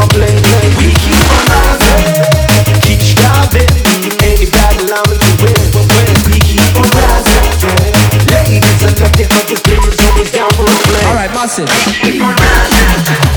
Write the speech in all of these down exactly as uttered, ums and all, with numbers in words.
complain. We keep on rising, keep striving. Any battle I'm to win, we keep on rising. Ladies, I love it, but the players always down for a play. Alright, massive. We keep on rising.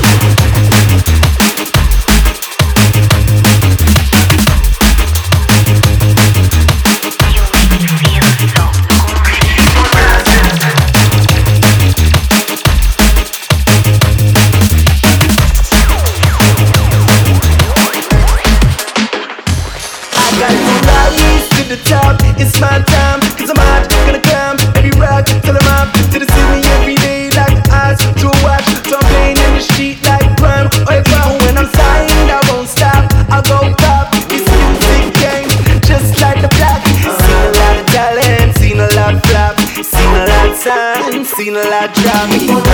It's my time, cause I'm hot, gonna climb every rock till I'm up to the city every day like eyes to a watch. So I'm playing in the street like prime or a crowd. When I'm signed, I won't stop, I'll go pop. It's music game, just like the block. Seen a lot of talent, seen a lot flop, seen a lot sign, seen a lot drop.